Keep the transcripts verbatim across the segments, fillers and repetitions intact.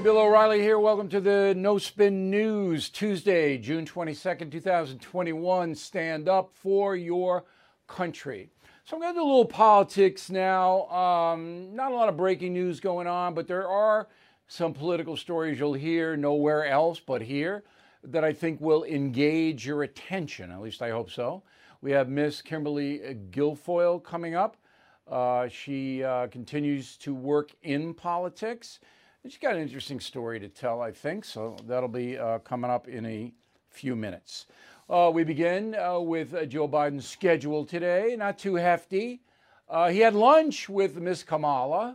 Bill O'Reilly here. Welcome to the No Spin News, Tuesday, June twenty-second, two thousand twenty-one. Stand up for your country. So I'm going to do a little politics now. Um, not a lot of breaking news going on, but there are some political stories you'll hear nowhere else but here that I think will engage your attention. At least I hope so. We have Miss Kimberly Guilfoyle coming up. Uh, she uh, continues to work in politics. She's got an interesting story to tell, I think, so that'll be uh, coming up in a few minutes. Uh, we begin uh, with uh, Joe Biden's schedule today, not too hefty. Uh, he had lunch with Miss Kamala.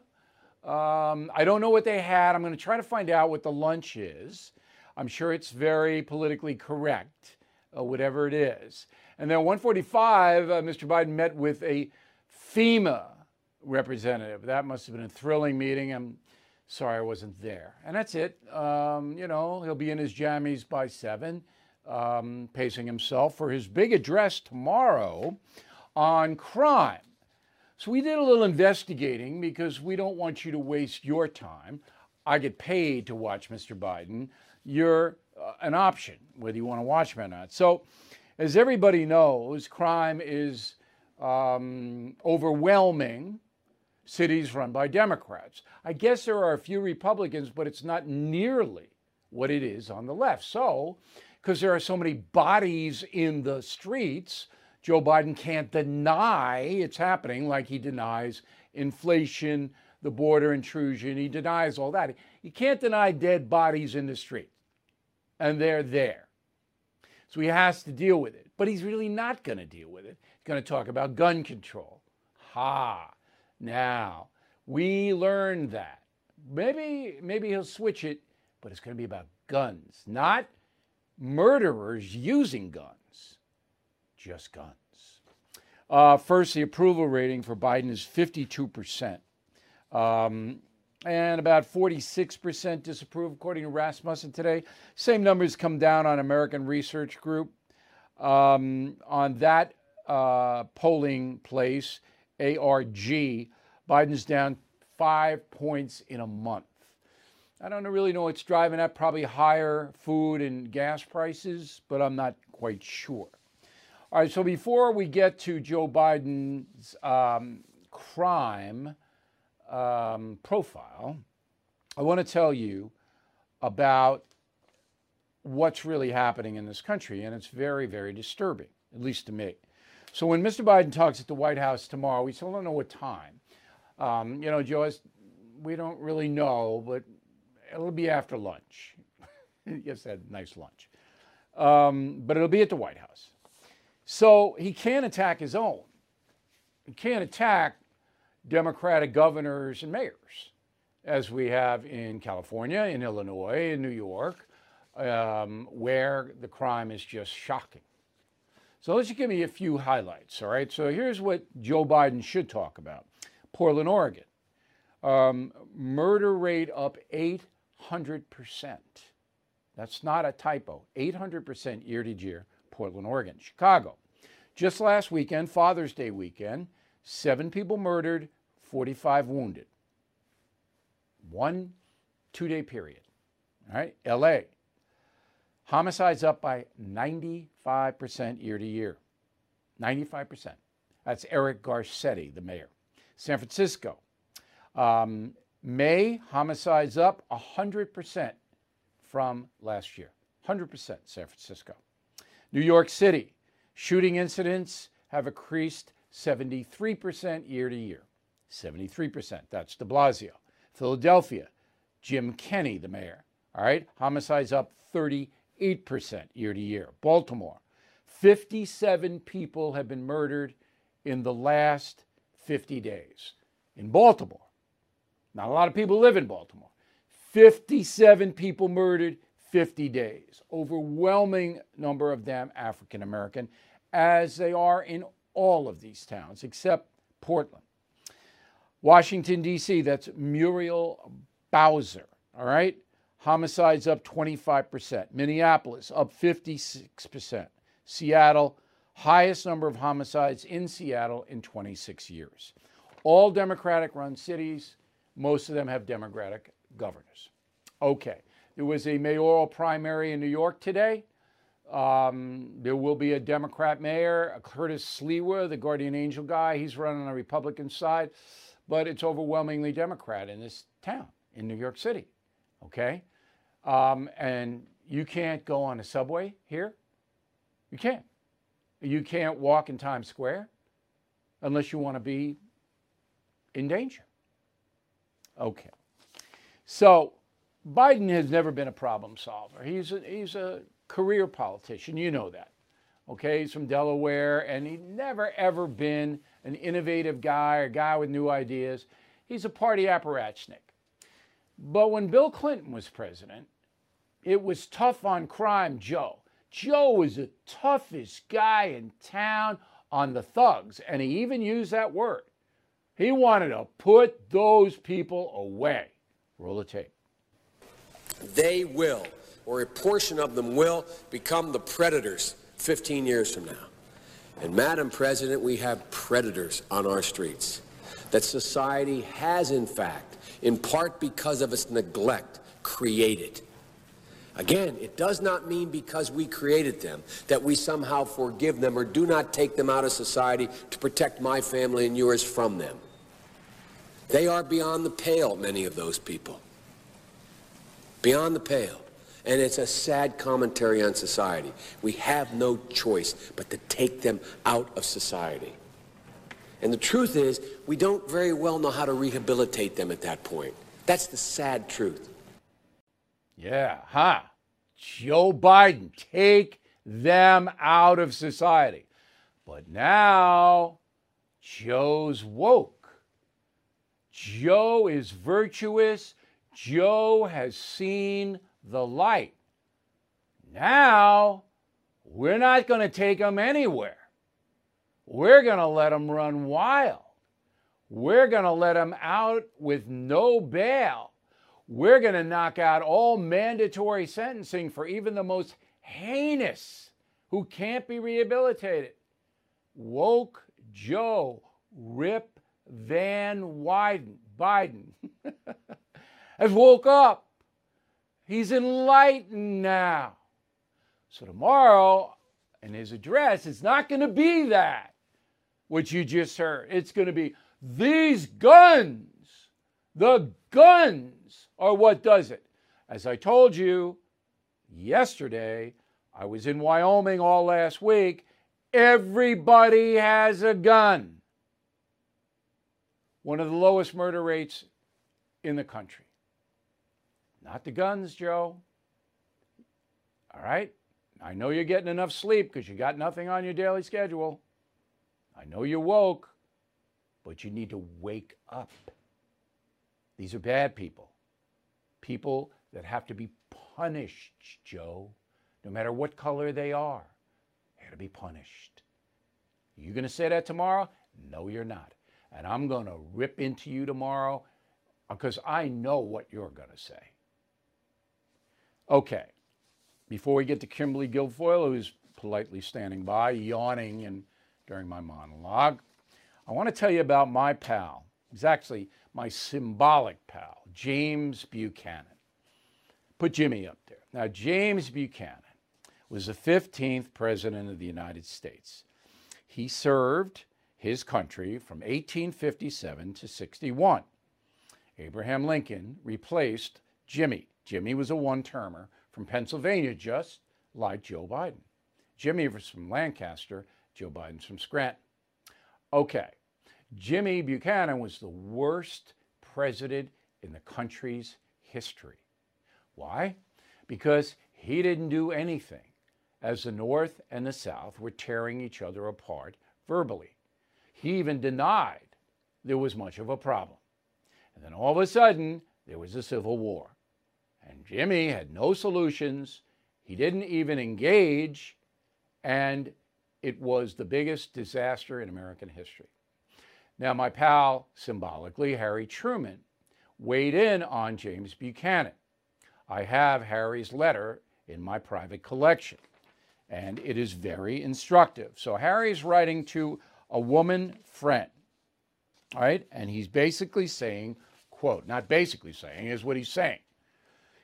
Um, I don't know what they had. I'm going to try to find out what the lunch is. I'm sure it's very politically correct, uh, whatever it is. And then one forty-five, uh, Mister Biden met with a FEMA representative. That must have been a thrilling meeting. I'm sorry I wasn't there. And that's it. Um, you know, he'll be in his jammies by seven, um, pacing himself for his big address tomorrow on crime. So we did a little investigating because we don't want you to waste your time. I get paid to watch Mister Biden. You're uh, an option, whether you want to watch him or not. So as everybody knows, crime is um, overwhelming cities run by Democrats. I guess there are a few Republicans, but it's not nearly what it is on the left. So, because there are so many bodies in the streets, Joe Biden can't deny it's happening, like he denies inflation, the border intrusion. He denies all that. He can't deny dead bodies in the street, and they're there. So he has to deal with it. But he's really not going to deal with it. He's going to talk about gun control. Ha! Now, we learned that. Maybe, maybe he'll switch it, but it's going to be about guns, not murderers using guns, just guns. Uh, first, the approval rating for Biden is fifty-two percent, um, and about forty-six percent disapprove, according to Rasmussen today. Same numbers come down on American Research Group. Um, on that uh, polling place, A R G, Biden's down five points in a month. I don't really know what's driving that, probably higher food and gas prices, but I'm not quite sure. All right, so before we get to Joe Biden's um, crime um, profile, I want to tell you about what's really happening in this country, and it's very, very disturbing, at least to me. So when Mister Biden talks at the White House tomorrow, we still don't know what time. Um, you know, Joe, we don't really know, but it'll be after lunch. Yes, that nice lunch. Um, but it'll be at the White House. So he can't attack his own. He can't attack Democratic governors and mayors, as we have in California, in Illinois, in New York, um, where the crime is just shocking. So let's just give me a few highlights, all right? So here's what Joe Biden should talk about. Portland, Oregon. Um, murder rate up eight hundred percent. That's not a typo. eight hundred percent year to year, Portland, Oregon. Chicago. Just last weekend, Father's Day weekend, seven people murdered, forty-five wounded. One two-day period. All right? L A. Homicides up by ninety-five percent year to year. ninety-five percent. That's Eric Garcetti, the mayor. San Francisco. Um, May, homicides up one hundred percent from last year. one hundred percent San Francisco. New York City. Shooting incidents have increased seventy-three percent year to year. seventy-three percent. That's de Blasio. Philadelphia. Jim Kenney, the mayor. All right? Homicides up thirty-eight percent year to year. Baltimore. fifty-seven people have been murdered in the last fifty days. In Baltimore. Not a lot of people live in Baltimore. fifty-seven people murdered, fifty days. Overwhelming number of them African American, as they are in all of these towns, except Portland. Washington, D C, that's Muriel Bowser, all right? Homicides up twenty-five percent. Minneapolis up fifty-six percent. Seattle, highest number of homicides in Seattle in twenty-six years. All Democratic-run cities, most of them have Democratic governors. Okay. There was a mayoral primary in New York today. Um, there will be a Democrat mayor, Curtis Sliwa, the guardian angel guy. He's running on the Republican side, but it's overwhelmingly Democrat in this town in New York City. Okay. Um, and you can't go on a subway here. You can't. You can't walk in Times Square unless you want to be in danger. Okay. So Biden has never been a problem solver. He's a, he's a career politician. You know that. Okay. He's from Delaware, and he's never, ever been an innovative guy or a guy with new ideas. He's a party apparatchik. But when Bill Clinton was president, it was tough on crime Joe. Joe was the toughest guy in town on the thugs, and he even used that word. He wanted to put those people away. Roll the tape. They will, or a portion of them will, become the predators fifteen years from now. And Madam President, we have predators on our streets that society has, in fact, in part because of its neglect, created. Again, it does not mean because we created them that we somehow forgive them or do not take them out of society to protect my family and yours from them. They are beyond the pale, many of those people. Beyond the pale. And it's a sad commentary on society. We have no choice but to take them out of society. And the truth is, we don't very well know how to rehabilitate them at that point. That's the sad truth. Yeah, huh? Joe Biden, take them out of society. But now, Joe's woke. Joe is virtuous. Joe has seen the light. Now, we're not going to take him anywhere. We're going to let him run wild. We're going to let him out with no bail. We're going to knock out all mandatory sentencing for even the most heinous who can't be rehabilitated. Woke Joe, Rip Van Wyden, Biden, has woke up. He's enlightened now. So tomorrow, in his address, it's not going to be that, what you just heard. It's going to be, these guns, the guns are what does it. As I told you yesterday, I was in Wyoming all last week. Everybody has a gun. One of the lowest murder rates in the country. Not the guns, Joe. All right? I know you're getting enough sleep because you got nothing on your daily schedule. I know you're woke, but you need to wake up. These are bad people. People that have to be punished, Joe. No matter what color they are, they have to be punished. You going to say that tomorrow? No, you're not. And I'm going to rip into you tomorrow because I know what you're going to say. Okay. Before we get to Kimberly Guilfoyle, who's politely standing by, yawning and during my monologue, I want to tell you about my pal. He's actually my symbolic pal, James Buchanan. Put Jimmy up there. Now, James Buchanan was the fifteenth president of the United States. He served his country from eighteen fifty-seven to sixty-one. Abraham Lincoln replaced Jimmy. Jimmy was a one-termer from Pennsylvania, just like Joe Biden. Jimmy was from Lancaster, Joe Biden's from Scranton. Okay, Jimmy Buchanan was the worst president in the country's history. Why? Because he didn't do anything as the North and the South were tearing each other apart verbally. He even denied there was much of a problem. And then all of a sudden, there was a civil war. And Jimmy had no solutions. He didn't even engage. And it was the biggest disaster in American history. Now, my pal, symbolically, Harry Truman, weighed in on James Buchanan. I have Harry's letter in my private collection, and it is very instructive. So Harry's writing to a woman friend, all right? And he's basically saying, quote, not basically saying, is what he's saying.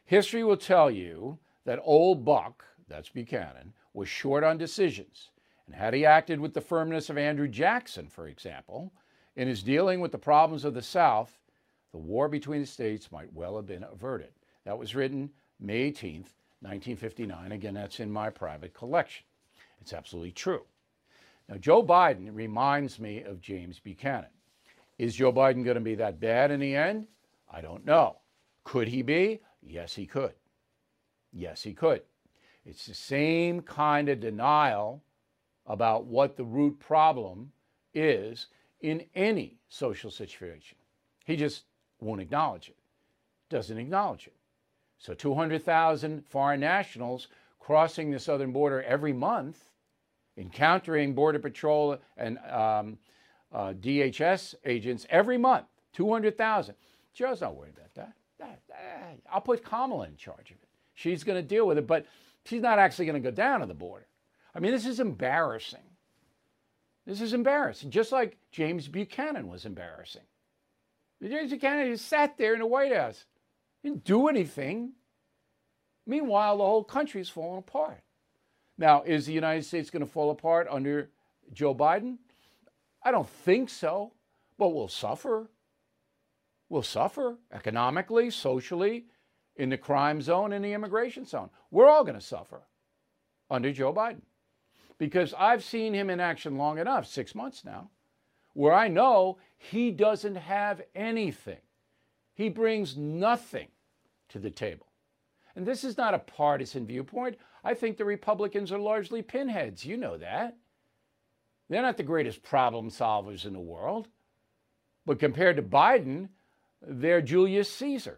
History will tell you that old Buck, that's Buchanan, was short on decisions. And had he acted with the firmness of Andrew Jackson, for example, in his dealing with the problems of the South, the war between the states might well have been averted. That was written May eighteenth, nineteen fifty-nine. Again, that's in my private collection. It's absolutely true. Now, Joe Biden reminds me of James Buchanan. Is Joe Biden going to be that bad in the end? I don't know. Could he be? Yes, he could. Yes, he could. It's the same kind of denial about what the root problem is in any social situation. He just won't acknowledge it, doesn't acknowledge it. So two hundred thousand foreign nationals crossing the southern border every month, encountering Border Patrol and um, uh, D H S agents every month, two hundred thousand. Joe's not worried about that. that, that. I'll put Kamala in charge of it. She's going to deal with it, but she's not actually going to go down to the border. I mean, this is embarrassing. This is embarrassing, just like James Buchanan was embarrassing. James Buchanan just sat there in the White House, didn't do anything. Meanwhile, the whole country's falling apart. Now, is the United States going to fall apart under Joe Biden? I don't think so, but we'll suffer. We'll suffer economically, socially, in the crime zone, in the immigration zone. We're all going to suffer under Joe Biden. Because I've seen him in action long enough, six months now, where I know he doesn't have anything. He brings nothing to the table. And this is not a partisan viewpoint. I think the Republicans are largely pinheads. You know that. They're not the greatest problem solvers in the world. But compared to Biden, they're Julius Caesar.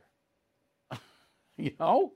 You know?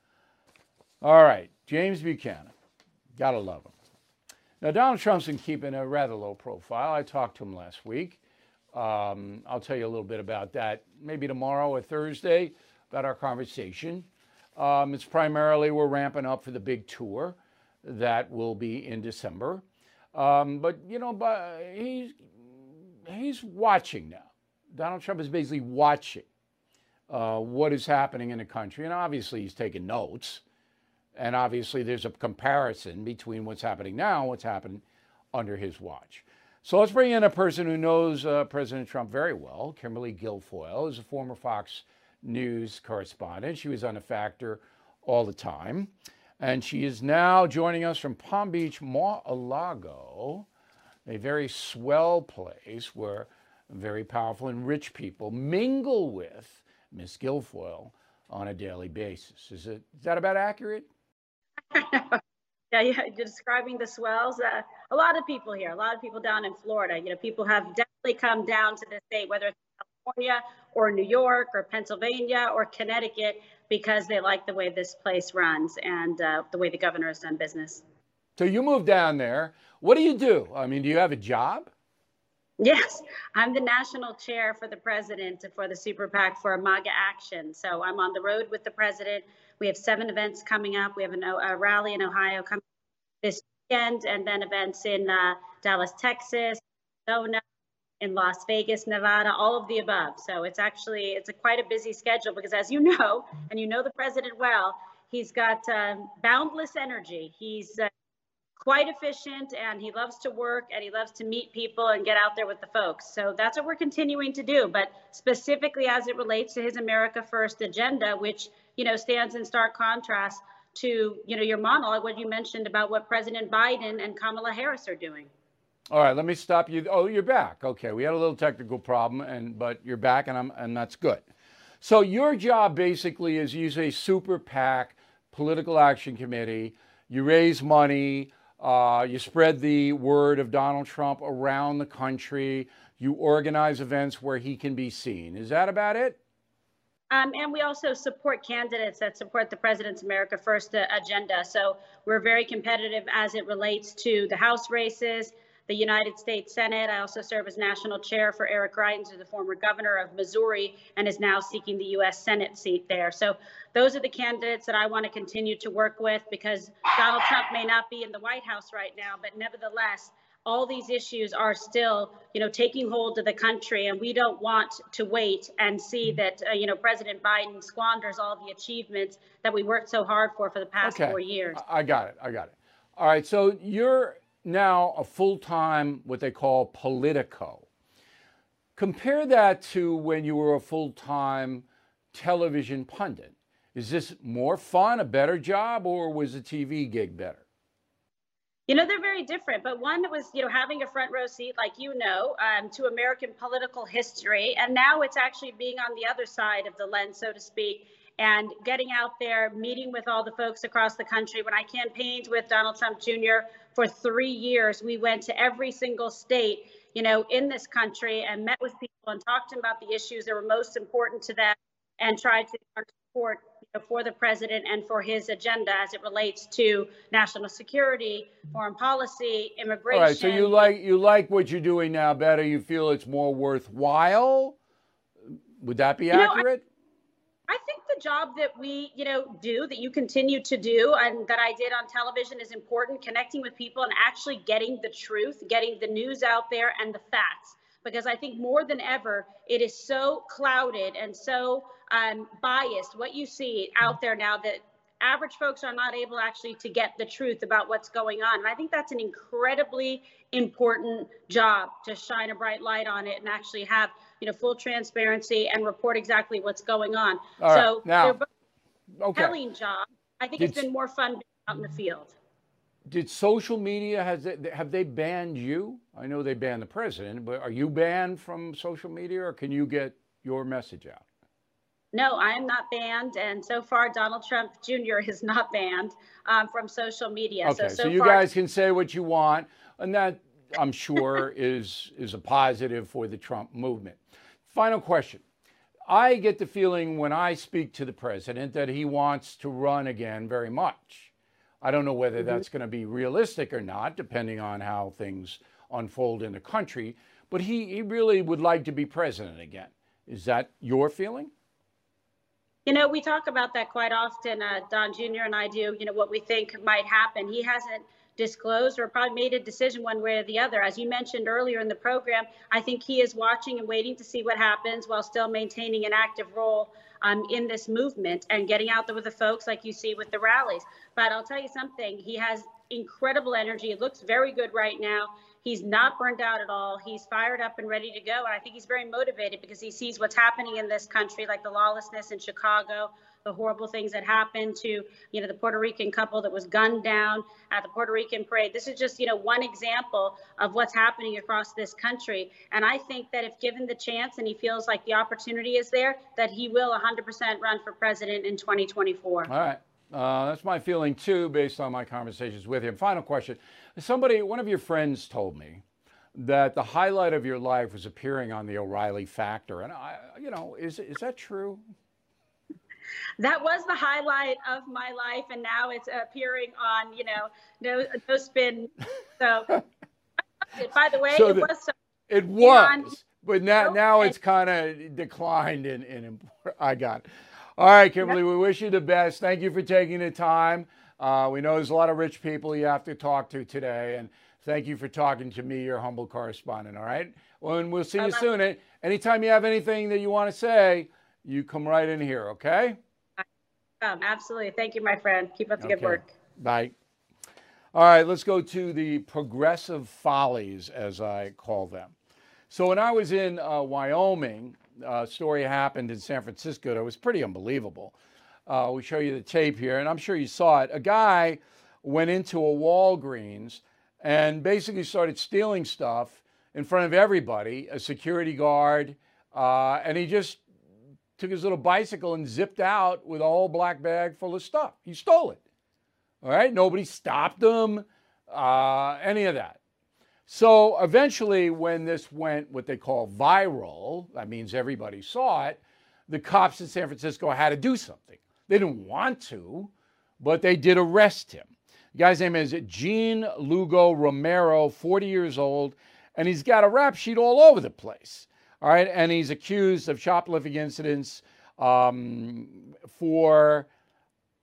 All right, James Buchanan. Gotta love him. Now, Donald Trump's been keeping a rather low profile. I talked to him last week. Um, I'll tell you a little bit about that maybe tomorrow or Thursday, about our conversation. Um, it's primarily we're ramping up for the big tour that will be in December. Um, but, you know, but he's, he's watching now. Donald Trump is basically watching uh, what is happening in the country. And obviously he's taking notes. And obviously there's a comparison between what's happening now and what's happened under his watch. So let's bring in a person who knows uh, President Trump very well. Kimberly Guilfoyle is a former Fox News correspondent. She was on The Factor all the time. And she is now joining us from Palm Beach, Mar-a-Lago, a very swell place where very powerful and rich people mingle with Miss Guilfoyle on a daily basis. Is it is that about accurate? Yeah, you're describing the swells. Uh, a lot of people here, a lot of people down in Florida. You know, people have definitely come down to the state, whether it's California or New York or Pennsylvania or Connecticut, because they like the way this place runs and uh, the way the governor has done business. So you moved down there. What do you do? I mean, do you have a job? Yes, I'm the national chair for the president for the Super PAC for MAGA Action. So I'm on the road with the president. We have seven events coming up. We have an, a rally in Ohio coming this weekend, and then events in uh, Dallas, Texas, Arizona, in Las Vegas, Nevada, all of the above. So it's actually, it's a quite a busy schedule because, as you know, and you know the president well, he's got uh, boundless energy. He's uh, quite efficient, and he loves to work, and he loves to meet people and get out there with the folks. So that's what we're continuing to do. But specifically as it relates to his America First agenda, which, you know, stands in stark contrast to, you know, your monologue, what you mentioned about what President Biden and Kamala Harris are doing. All right, let me stop you. Oh, you're back. Okay, we had a little technical problem, and but you're back, and I'm and that's good. So your job basically is you say Super PAC, Political Action Committee. You raise money. Uh, you spread the word of Donald Trump around the country. You organize events where he can be seen. Is that about it? Um, and we also support candidates that support the president's America First uh, agenda. So we're very competitive as it relates to the House races, the United States Senate. I also serve as national chair for Eric Greitens, who's the former governor of Missouri and is now seeking the U S Senate seat there. So those are the candidates that I want to continue to work with, because Donald Trump may not be in the White House right now, but nevertheless, all these issues are still, you know, taking hold of the country, and we don't want to wait and see that, uh, you know, President Biden squanders all the achievements that we worked so hard for for the past Okay. four years. I I got it. I got it. All right. So you're now a full-time, what they call Politico. Compare that to when you were a full-time television pundit. Is this more fun, a better job, or was the T V gig better? You know, they're very different, but one was, you know, having a front row seat, like, you know, um, to American political history. And now it's actually being on the other side of the lens, so to speak, and getting out there, meeting with all the folks across the country. When I campaigned with Donald Trump Junior for three years, we went to every single state, you know, in this country and met with people and talked to them about the issues that were most important to them and tried to support, you know, for the president and for his agenda as it relates to national security, foreign policy, immigration. All right, so you like you like what you're doing now better. You feel it's more worthwhile. Would that be You know, accurate? I think the job that we, you know, do, that you continue to do, and that I did on television is important, connecting with people and actually getting the truth, getting the news out there and the facts. Because I think more than ever, it is so clouded and so um, biased, what you see out there now, that average folks are not able actually to get the truth about what's going on. And I think that's an incredibly important job, to shine a bright light on it and actually have, you know, full transparency and report exactly what's going on. All right, so now, they're both okay. telling jobs. I think Did- it's been more fun being out in the field. Did social media, has it, have they banned you? I know they banned the president, but are you banned from social media, or can you get your message out? No, I am not banned, and so far Donald Trump Junior is not banned um, from social media. Okay, so, so, so you far, guys can say what you want, and that, I'm sure, is is a positive for the Trump movement. Final question. I get the feeling when I speak to the president that he wants to run again very much. I don't know whether that's going to be realistic or not, depending on how things unfold in the country, but he, he really would like to be president again. Is that your feeling? You know, we talk about that quite often. Uh, Don Junior and I do, you know, what we think might happen. He hasn't disclosed or probably made a decision one way or the other. As you mentioned earlier in the program, I think he is watching and waiting to see what happens while still maintaining an active role um, in this movement and getting out there with the folks like you see with the rallies. But I'll tell you something, he has incredible energy. It looks very good right now. He's not burned out at all. He's fired up and ready to go. And I think he's very motivated because he sees what's happening in this country, like the lawlessness in Chicago, the horrible things that happened to, you know, the Puerto Rican couple that was gunned down at the Puerto Rican parade. This is just, you know, one example of what's happening across this country. And I think that if given the chance and he feels like the opportunity is there, that he will one hundred percent run for president in twenty twenty-four. All right. Uh, that's my feeling, too, based on my conversations with him. Final question. Somebody, one of your friends told me that the highlight of your life was appearing on the O'Reilly Factor. And, I, you know, is, is that true? That was the highlight of my life. And now it's appearing on, you know, no, no spin. So, by the way, So it the- was. So It was, on- but now, now it's kind of declined in, in import. I got it. All right, Kimberly, we wish you the best. Thank you for taking the time. Uh, we know there's a lot of rich people you have to talk to today, and thank you for talking to me, your humble correspondent, all right? Well, and we'll see you soon. And anytime you have anything that you want to say, you come right in here, okay? Um, absolutely. Thank you, my friend. Keep up the good Okay. work. Bye. All right, let's go to the progressive follies, as I call them. So when I was in uh, Wyoming, a story happened in San Francisco that was pretty unbelievable. Uh, we show you the tape here, and I'm sure you saw it. A guy went into a Walgreens and basically started stealing stuff in front of everybody, a security guard, uh, and he just took his little bicycle and zipped out with a whole black bag full of stuff. He stole it. All right, nobody stopped him, uh, any of that. So eventually, when this went what they call viral, that means everybody saw it, the cops in San Francisco had to do something. They didn't want to, but they did arrest him. The guy's name is Gene Lugo Romero, forty years old, and he's got a rap sheet all over the place. All right, and he's accused of shoplifting incidents um, for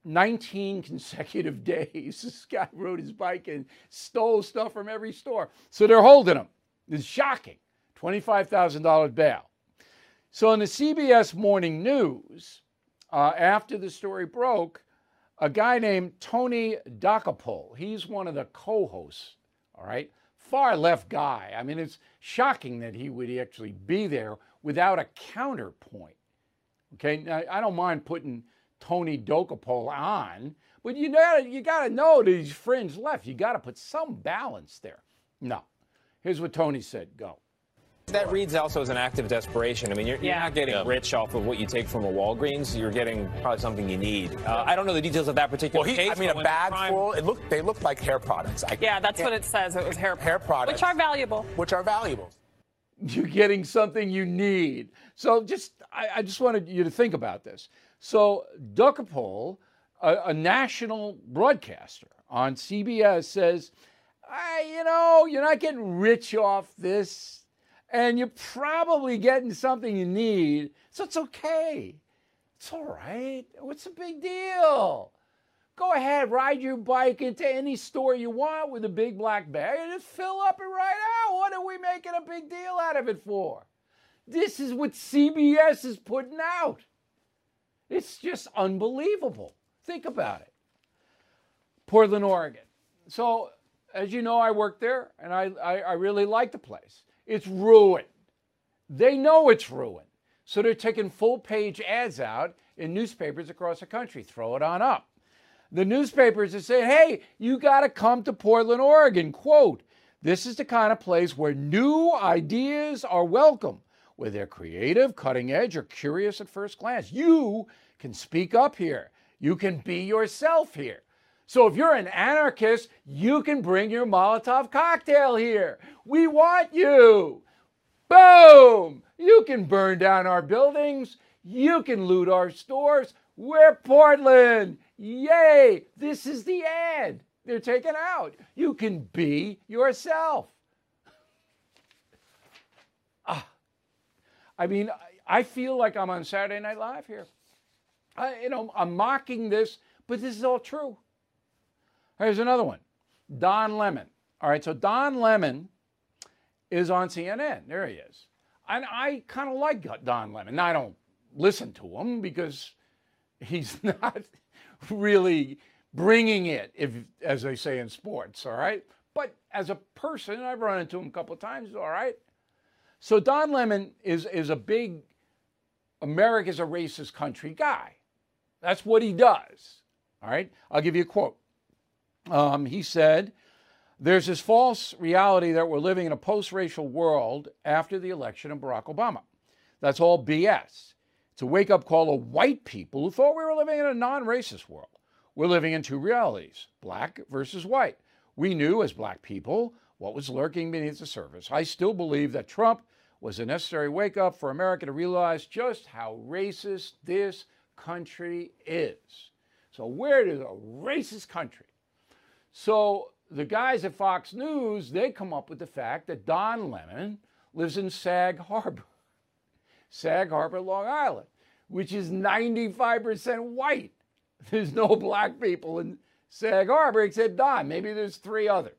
nineteen consecutive days, this guy rode his bike and stole stuff from every store. So they're holding him. It's shocking. twenty-five thousand dollars bail. So in the C B S Morning News, uh, after the story broke, a guy named Tony Dokoupil, he's one of the co-hosts, all right? Far left guy. I mean, it's shocking that he would actually be there without a counterpoint. Okay, now, I don't mind putting Tony Dokoupil on, but you know, you got to know that he's fringe left. You got to put some balance there. No. Here's what Tony said. Go. That reads also as an act of desperation. I mean, you're, Yeah. you're not getting Yeah. rich off of what you take from a Walgreens. You're getting probably something you need. Uh, I don't know the details of that particular Well, he, case. I mean, but a when bag crime- full. It looked. They looked like hair products. I, Yeah, that's what it says. It was hair, hair products, which are valuable. which are valuable. You're getting something you need. So just, I, I just wanted you to think about this. So Dokoupil, a, a national broadcaster on C B S, says, I, you know, you're not getting rich off this, and you're probably getting something you need, so it's okay. It's all right. What's the big deal? Go ahead, ride your bike into any store you want with a big black bag and just fill up and ride out. What are we making a big deal out of it for? This is what C B S is putting out. It's just unbelievable. Think about it. Portland, Oregon. So, as you know, I work there, and I, I, I really like the place. It's ruined. They know it's ruined. So they're taking full-page ads out in newspapers across the country. Throw it on up. The newspapers are saying, hey, you got to come to Portland, Oregon. Quote, this is the kind of place where new ideas are welcome, where they're creative, cutting edge, or curious at first glance. You can speak up here. You can be yourself here. So if you're an anarchist, you can bring your Molotov cocktail here. We want you. Boom! You can burn down our buildings. You can loot our stores. We're Portland. Yay! This is the ad they're taking out. You can be yourself. Ah, I mean, I feel like I'm on Saturday Night Live here. I, you know, I'm mocking this, but this is all true. Here's another one. Don Lemon. All right, so Don Lemon is on C N N. There he is. And I kind of like Don Lemon. Now, I don't listen to him because he's not really bringing it, if, as they say in sports, all right? But as a person, I've run into him a couple of times, all right? So Don Lemon is, is a big America's a racist country guy. That's what he does, all right? I'll give you a quote. Um, he said, there's this false reality that we're living in a post-racial world after the election of Barack Obama. That's all B S. It's a wake-up call to white people who thought we were living in a non-racist world. We're living in two realities, black versus white. We knew as black people what was lurking beneath the surface. I still believe that Trump was a necessary wake-up for America to realize just how racist this country is. So where does a racist country? So the guys at Fox News, they come up with the fact that Don Lemon lives in Sag Harbor. Sag Harbor, Long Island, which is ninety-five percent white. There's no black people in Sag Harbor except Don. Maybe there's three others.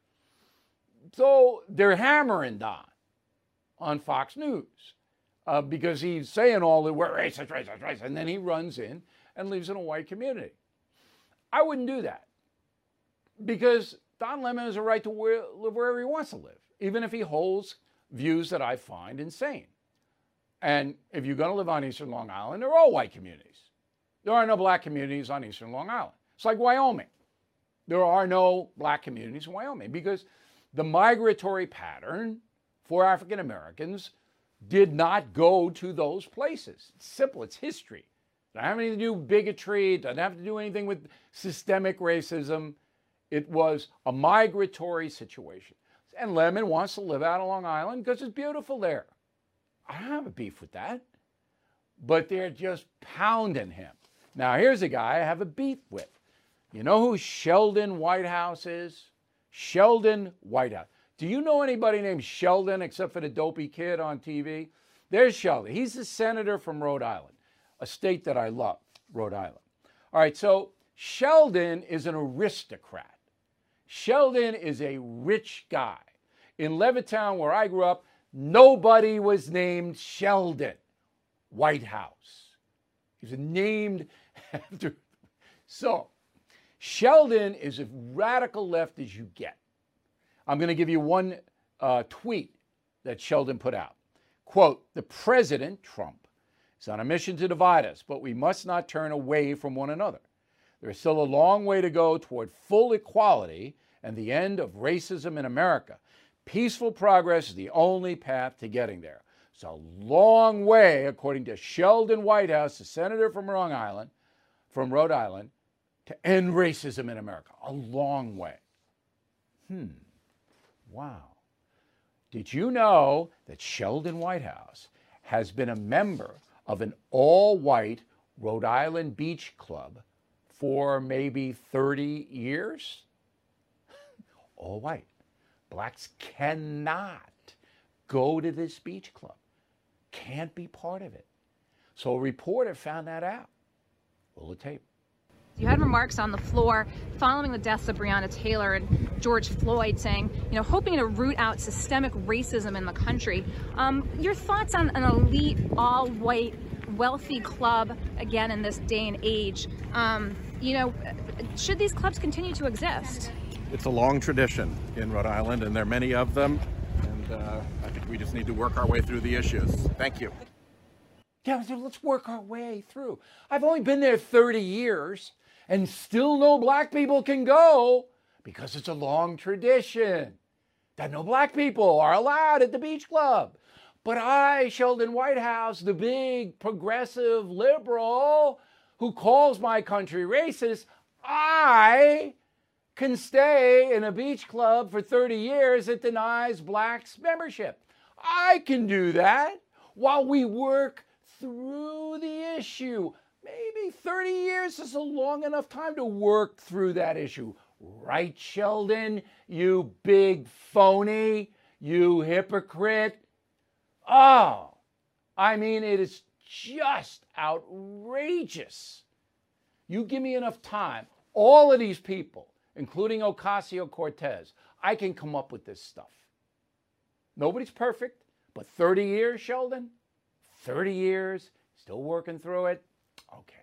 So they're hammering Don on Fox News uh, because he's saying all the, we're racist, racist, racist, and then he runs in and lives in a white community. I wouldn't do that because Don Lemon has a right to where, live wherever he wants to live, even if he holds views that I find insane. And if you're going to live on Eastern Long Island, they're all white communities. There are no black communities on Eastern Long Island. It's like Wyoming. There are no black communities in Wyoming because the migratory pattern for African Americans did not go to those places. It's simple. It's history. It doesn't have anything to do with bigotry. It doesn't have to do anything with systemic racism. It was a migratory situation. And Lemon wants to live out on Long Island because it's beautiful there. I don't have a beef with that. But they're just pounding him. Now, here's a guy I have a beef with. You know who Sheldon Whitehouse is? Sheldon Whitehouse. Do you know anybody named Sheldon except for the dopey kid on T V? There's Sheldon. He's a senator from Rhode Island, a state that I love, Rhode Island. All right, so Sheldon is an aristocrat. Sheldon is a rich guy. In Levittown, where I grew up, nobody was named Sheldon White House. He was named after. So, Sheldon is as radical left as you get. I'm going to give you one uh, tweet that Sheldon put out. Quote, "The president, Trump, is on a mission to divide us, but we must not turn away from one another. There is still a long way to go toward full equality and the end of racism in America. Peaceful progress is the only path to getting there." It's a long way, according to Sheldon Whitehouse, the senator from Rhode Island, from Rhode Island, to end racism in America. A long way. Hmm. Wow. Did you know that Sheldon Whitehouse has been a member of an all-white Rhode Island beach club for maybe thirty years? All white. Blacks cannot go to this beach club. Can't be part of it. So a reporter found that out. Roll the tape. You had remarks on the floor following the deaths of Breonna Taylor and George Floyd saying, you know, hoping to root out systemic racism in the country. Um, your thoughts on an elite, all-white, wealthy club, again, in this day and age? Um, you know, should these clubs continue to exist? It's a long tradition in Rhode Island, and there are many of them. And uh, I think we just need to work our way through the issues. Thank you. Yeah, so let's work our way through. I've only been there thirty years, and still no black people can go because it's a long tradition that no black people are allowed at the beach club. But I, Sheldon Whitehouse, the big progressive liberal who calls my country racist, I can stay in a beach club for thirty years that denies blacks membership. I can do that while we work through the issue. Maybe thirty years is a long enough time to work through that issue. Right, Sheldon? You big phony? You hypocrite? Oh, I mean, it is just outrageous. You give me enough time, all of these people, including Ocasio-Cortez, I can come up with this stuff. Nobody's perfect, but thirty years, Sheldon? thirty years, still working through it? Okay.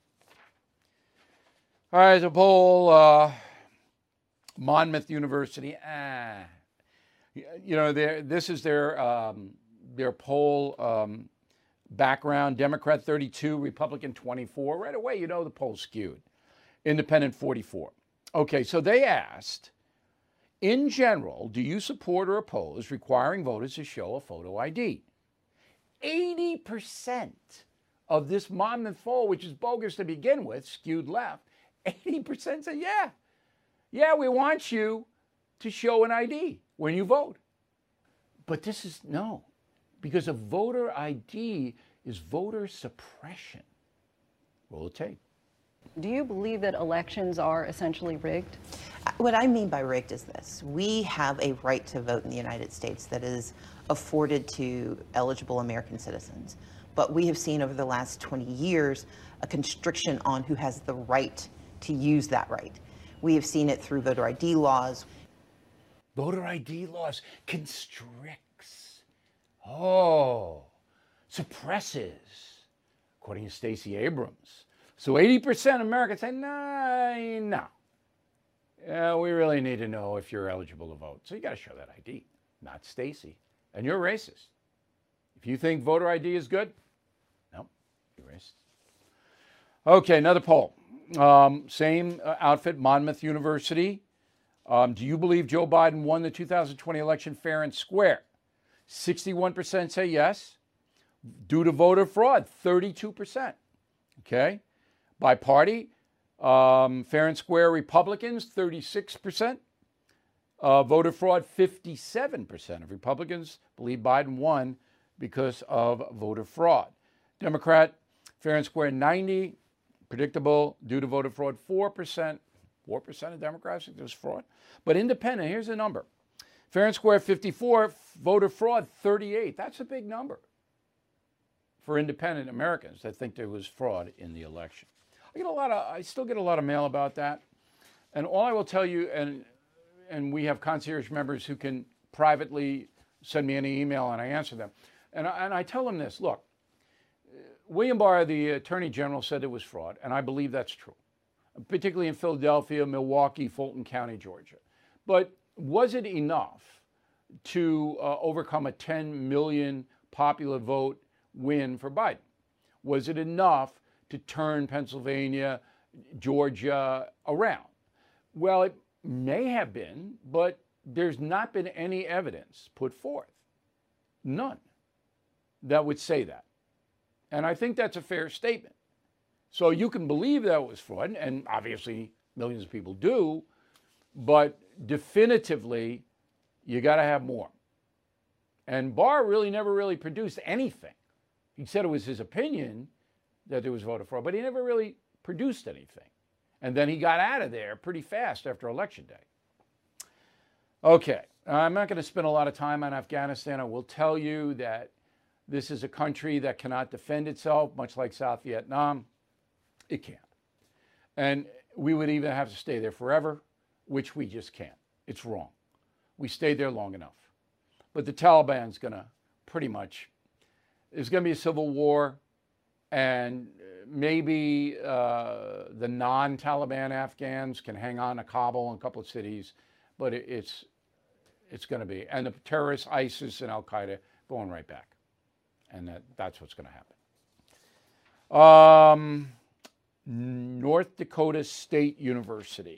All right, the poll, uh, Monmouth University, ah. You know, this is their, um, their poll um, background. Democrat thirty-two, Republican twenty-four. Right away, you know the poll's skewed. Independent forty-four. Okay, so they asked, in general, do you support or oppose requiring voters to show a photo I D? eighty percent of this Monmouth poll, which is bogus to begin with, skewed left, eighty percent said, yeah, yeah, we want you to show an I D when you vote. But this is, no, because a voter I D is voter suppression. Roll the tape. Do you believe that elections are essentially rigged? What I mean by rigged is this. We have a right to vote in the United States that is afforded to eligible American citizens. But we have seen over the last twenty years a constriction on who has the right to use that right. We have seen it through voter I D laws. Voter I D laws constricts. Oh, suppresses, according to Stacey Abrams. So eighty percent of Americans say, nah, no. Yeah, we really need to know if you're eligible to vote. So you got to show that I D, not Stacey. And you're racist. If you think voter I D is good, no, you're racist. Okay, another poll. Um, same uh, outfit, Monmouth University. Um, do you believe Joe Biden won the two thousand twenty election fair and square? sixty-one percent say yes. Due to voter fraud, thirty-two percent. Okay. By party, um, fair and square Republicans, thirty-six percent. Uh, voter fraud, fifty-seven percent of Republicans believe Biden won because of voter fraud. Democrat, fair and square, ninety. Predictable, due to voter fraud, four percent. four percent of Democrats think there's fraud. But independent, here's the number. Fair and square, fifty-four. Voter fraud, thirty-eight. That's a big number for independent Americans that think there was fraud in the election. I get a lot of, I still get a lot of mail about that. And all I will tell you, and and we have concierge members who can privately send me any email and I answer them. And I, and I tell them this, look, William Barr, the Attorney General, said it was fraud, and I believe that's true, particularly in Philadelphia, Milwaukee, Fulton County, Georgia. But was it enough to uh, overcome a ten million popular vote win for Biden? Was it enough to turn Pennsylvania, Georgia around? Well, it may have been, but there's not been any evidence put forth, none, that would say that. And I think that's a fair statement. So you can believe that was fraud, and obviously millions of people do, but definitively, you got to have more. And Barr really never really produced anything. He said it was his opinion that there was voter fraud, but he never really produced anything. And then he got out of there pretty fast after Election Day. Okay, I'm not going to spend a lot of time on Afghanistan. I will tell you that this is a country that cannot defend itself, much like South Vietnam. It can't. And we would even have to stay there forever, which we just can't. It's wrong. We stayed there long enough. But the Taliban's going to pretty much, there's going to be a civil war, and maybe uh, the non-Taliban Afghans can hang on to Kabul and a couple of cities, but it, it's it's going to be, and the terrorists, ISIS and Al-Qaeda, going right back. And that, that's what's going to happen. Um, North Dakota State University.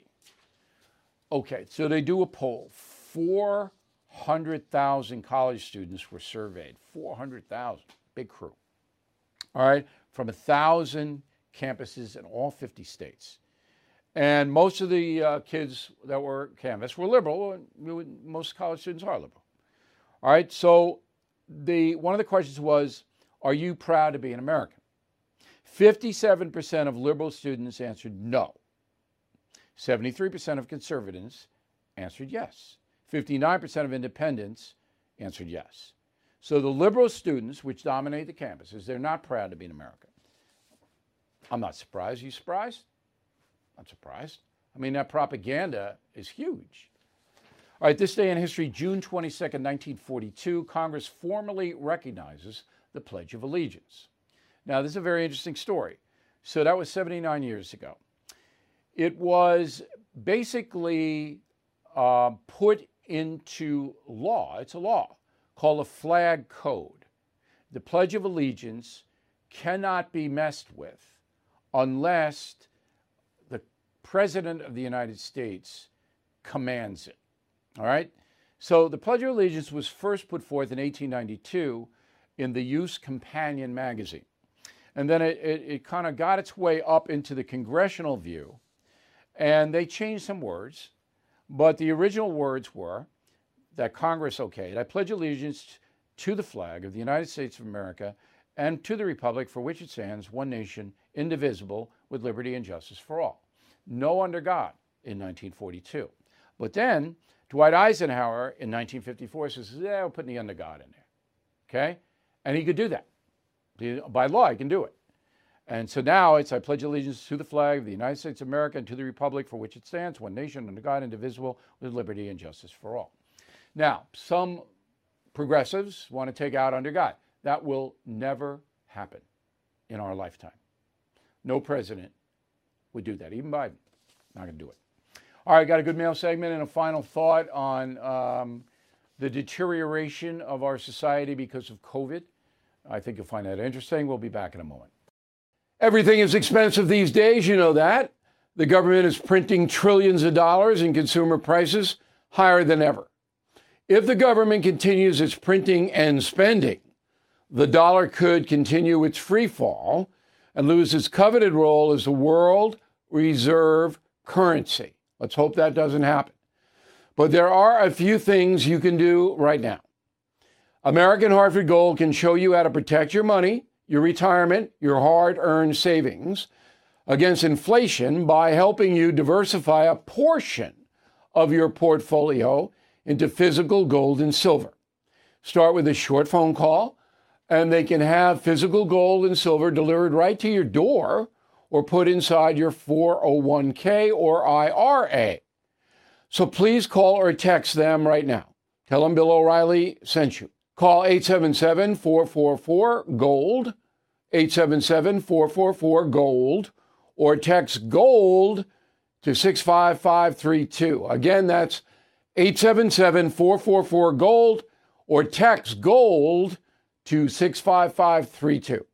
Okay, so they do a poll. four hundred thousand college students were surveyed. four hundred thousand, big crew. All right, from one thousand campuses in all fifty states. And most of the uh, kids that were canvassed were liberal, and most college students are liberal. All right, so the one of the questions was, are you proud to be an American? fifty-seven percent of liberal students answered no. seventy-three percent of conservatives answered yes. fifty-nine percent of independents answered yes. So the liberal students, which dominate the campuses, they're not proud to be an American. I'm not surprised. Are you surprised? Not surprised. I mean, that propaganda is huge. All right, this day in history, June twenty-second, nineteen forty-two, Congress formally recognizes the Pledge of Allegiance. Now, this is a very interesting story. So that was seventy-nine years ago. It was basically uh, put into law. It's a law called a flag code. The Pledge of Allegiance cannot be messed with unless the President of the United States commands it. All right? So the Pledge of Allegiance was first put forth in eighteen ninety-two in the Youth's Companion magazine. And then it, it, it kind of got its way up into the congressional view, and they changed some words, but the original words were that Congress okayed, I pledge allegiance to the flag of the United States of America and to the republic for which it stands, one nation, indivisible, with liberty and justice for all. No under God in nineteen forty-two. But then Dwight Eisenhower in nineteen fifty-four says, yeah, we're putting the under God in there, okay? And he could do that. By law, he can do it. And so now it's, I pledge allegiance to the flag of the United States of America and to the republic for which it stands, one nation, under God, indivisible, with liberty and justice for all. Now, some progressives want to take out under God. That will never happen in our lifetime. No president would do that, even Biden. Not going to do it. All right, got a good mail segment and a final thought on um, the deterioration of our society because of COVID. I think you'll find that interesting. We'll be back in a moment. Everything is expensive these days, you know that. The government is printing trillions of dollars and consumer prices higher than ever. If the government continues its printing and spending, the dollar could continue its free fall and lose its coveted role as the world reserve currency. Let's hope that doesn't happen. But there are a few things you can do right now. American Hartford Gold can show you how to protect your money, your retirement, your hard-earned savings against inflation by helping you diversify a portion of your portfolio into physical gold and silver. Start with a short phone call, and they can have physical gold and silver delivered right to your door or put inside your four oh one k or I R A. So please call or text them right now. Tell them Bill O'Reilly sent you. Call eight seven seven, four four four, GOLD, eight seven seven, four four four, GOLD, or text GOLD to six five five three two. Again, that's eight seven seven, four four four, GOLD, or text GOLD to six five five three two.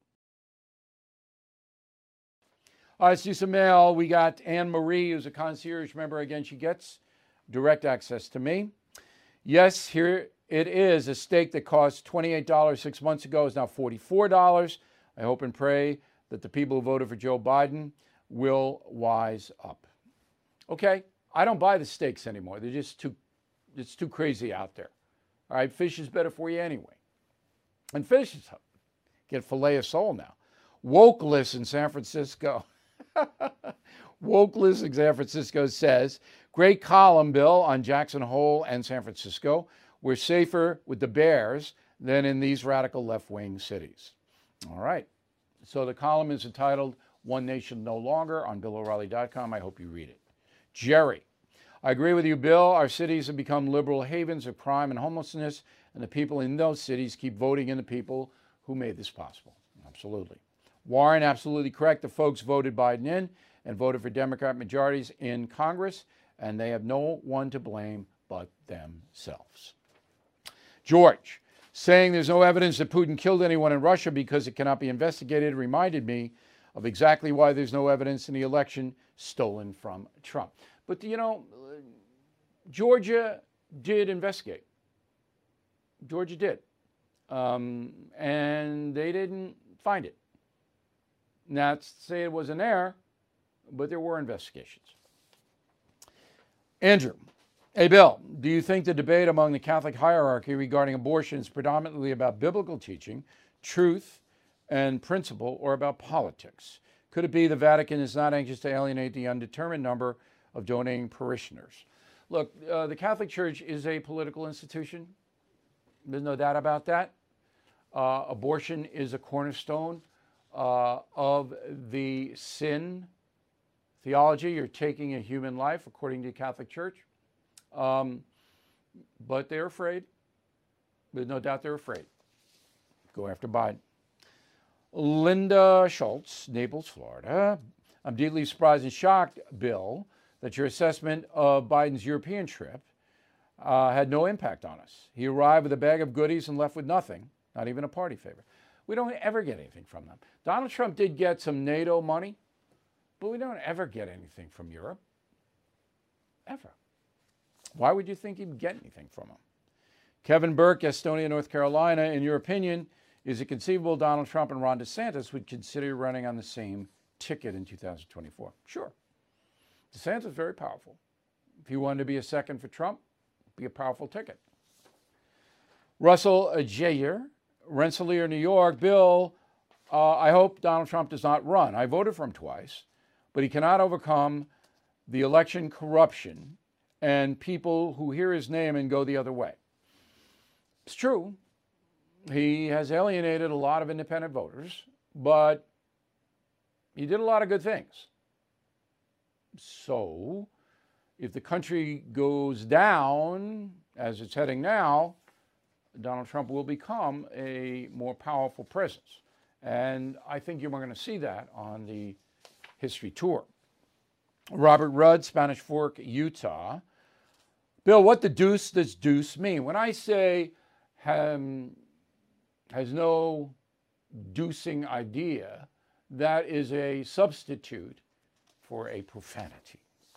All right, let's do some mail. We got Anne Marie, who's a concierge member. Again, she gets direct access to me. Yes, here it is. A steak that cost twenty-eight dollars six months ago is now forty-four dollars. I hope and pray that the people who voted for Joe Biden will wise up. Okay, I don't buy the steaks anymore. They're just too, it's too crazy out there. All right, fish is better for you anyway. And fish is, get filet of sole now. Wokeless in San Francisco. Wokeless in San Francisco says, great column, Bill, on Jackson Hole and San Francisco. We're safer with the bears than in these radical left-wing cities. All right. So the column is entitled One Nation No Longer on Bill O'Reilly dot com. I hope you read it. Jerry, I agree with you, Bill. Our cities have become liberal havens of crime and homelessness, and the people in those cities keep voting in the people who made this possible. Absolutely. Warren, absolutely correct. The folks voted Biden in and voted for Democrat majorities in Congress, and they have no one to blame but themselves. George, saying there's no evidence that Putin killed anyone in Russia because it cannot be investigated reminded me of exactly why there's no evidence in the election stolen from Trump. But, you know, Georgia did investigate. Georgia did. Um, and they didn't find it. Not to say it wasn't there, but there were investigations. Andrew, hey, Bill, do you think the debate among the Catholic hierarchy regarding abortion is predominantly about biblical teaching, truth, and principle, or about politics? Could it be the Vatican is not anxious to alienate the undetermined number of donating parishioners? Look, uh, the Catholic Church is a political institution. There's no doubt about that. Uh, abortion is a cornerstone uh, of the sin theology. You're taking a human life, according to the Catholic Church. Um, but they're afraid. There's no doubt they're afraid. Go after Biden. Linda Schultz, Naples, Florida. I'm deeply surprised and shocked, Bill, that your assessment of Biden's European trip uh, had no impact on us. He arrived with a bag of goodies and left with nothing, not even a party favor. We don't ever get anything from them. Donald Trump did get some NATO money, but we don't ever get anything from Europe. Ever. Why would you think he'd get anything from them? Kevin Burke, Estonia, North Carolina. In your opinion, is it conceivable Donald Trump and Ron DeSantis would consider running on the same ticket in two thousand twenty-four? Sure. DeSantis is very powerful. If he wanted to be a second for Trump, it'd be a powerful ticket. Russell Jayer, Rensselaer, New York. Bill, uh, I hope Donald Trump does not run. I voted for him twice, but he cannot overcome the election corruption and people who hear his name and go the other way. It's true. He has alienated a lot of independent voters, but he did a lot of good things. So if the country goes down, as it's heading now, Donald Trump will become a more powerful presence. And I think you're going to see that on the history tour. Robert Rudd, Spanish Fork, Utah. Bill, what the deuce does deuce mean? When I say um, has no deucing idea, that is a substitute for a profanity.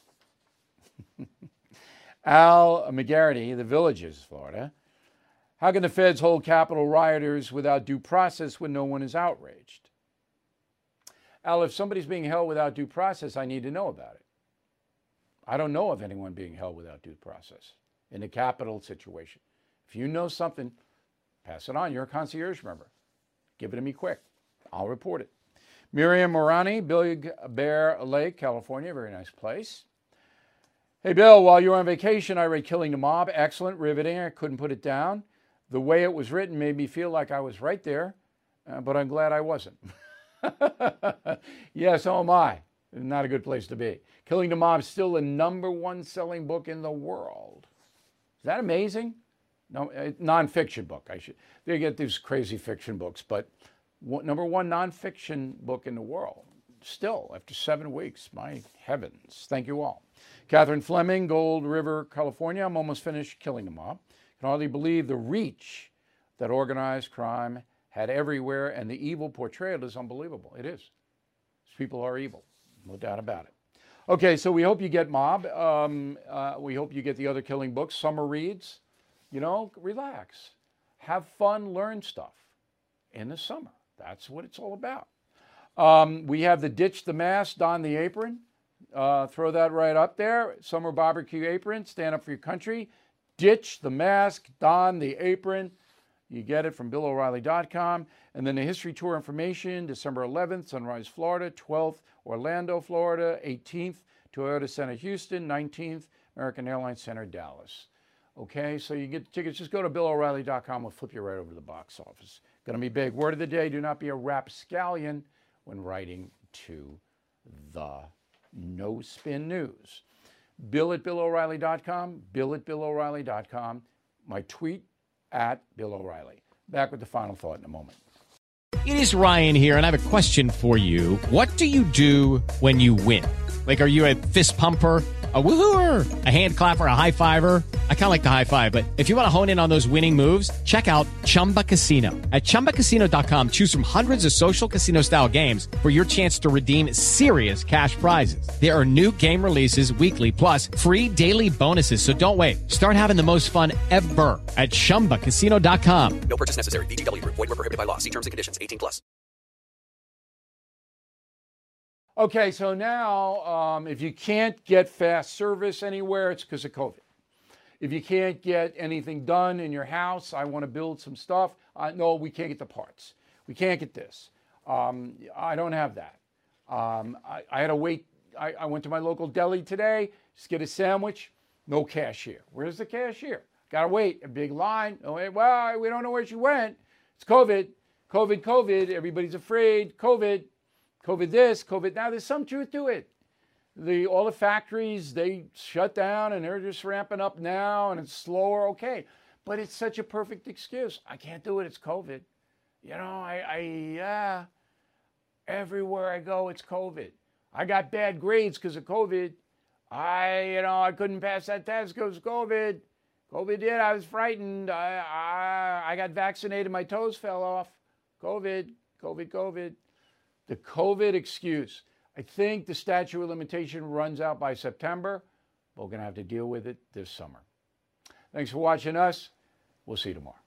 Al McGarity, The Villages, Florida. How can the feds hold Capitol rioters without due process when no one is outraged? Al, if somebody's being held without due process, I need to know about it. I don't know of anyone being held without due process in a Capitol situation. If you know something, pass it on. You're a concierge member. Give it to me quick. I'll report it. Miriam Morani, Big Bear Lake, California. Very nice place. Hey, Bill, while you were on vacation, I read Killing the Mob. Excellent, riveting. I couldn't put it down. The way it was written made me feel like I was right there, uh, but I'm glad I wasn't. Yeah, so am I. Not a good place to be. Killing the Mob is still the number one selling book in the world. Is that amazing? No, nonfiction book. I should. They get these crazy fiction books, but what, number one nonfiction book in the world. Still, after seven weeks, my heavens. Thank you all. Catherine Fleming, Gold River, California. I'm almost finished Killing the Mob. Can hardly believe the reach that organized crime had everywhere, and the evil portrayed is unbelievable. It is. These people are evil, no doubt about it. Okay, so we hope you get Mob. Um, uh, we hope you get the other killing books, summer reads. You know, relax, have fun, learn stuff in the summer. That's what it's all about. Um, we have the Ditch the Mask, Don the Apron. Uh, throw that right up there. Summer barbecue apron, stand up for your country. Ditch the Mask, Don the Apron. You get it from Bill O'Reilly dot com. And then the history tour information, December eleventh, Sunrise, Florida, twelfth, Orlando, Florida, eighteenth, Toyota Center, Houston, nineteenth, American Airlines Center, Dallas. Okay, so you get tickets, just go to Bill O'Reilly dot com. We'll flip you right over to the box office. Going to be big. Word of the day, do not be a rapscallion when writing to the No Spin News. Bill at Bill O'Reilly dot com, Bill at Bill O'Reilly dot com. My tweet, at Bill O'Reilly. Back with the final thought in a moment. It is Ryan here, and I have a question for you. What do you do when you win? Like, are you a fist pumper, a woohooer, a hand clapper, a high fiver? I kind of like the high five, but if you want to hone in on those winning moves, check out Chumba Casino. At Chumba Casino dot com, choose from hundreds of social casino-style games for your chance to redeem serious cash prizes. There are new game releases weekly, plus free daily bonuses, so don't wait. Start having the most fun ever at Chumba Casino dot com. No purchase necessary. V G W. Void where prohibited by law. See terms and conditions. eighteen plus. Okay, so now um, if you can't get fast service anywhere, it's because of COVID. If you can't get anything done in your house, I want to build some stuff. Uh, no, we can't get the parts. We can't get this. Um, I don't have that. Um, I, I had to wait. I, I went to my local deli today, just get a sandwich, no cashier. Where's the cashier? Got to wait, a big line. Oh, wait, well, we don't know where she went. It's COVID, COVID, COVID. Everybody's afraid, COVID. COVID this, COVID now. There's some truth to it. The all the factories, they shut down and they're just ramping up now and it's slower. Okay, but it's such a perfect excuse. I can't do it. It's COVID. You know, I, I yeah. Everywhere I go, it's COVID. I got bad grades because of COVID. I, you know, I couldn't pass that test because of COVID. COVID did. I was frightened. I, I, I got vaccinated. My toes fell off. COVID, COVID, COVID. The COVID excuse. I think the statute of limitation runs out by September, but we're going to have to deal with it this summer. Thanks for watching us. We'll see you tomorrow.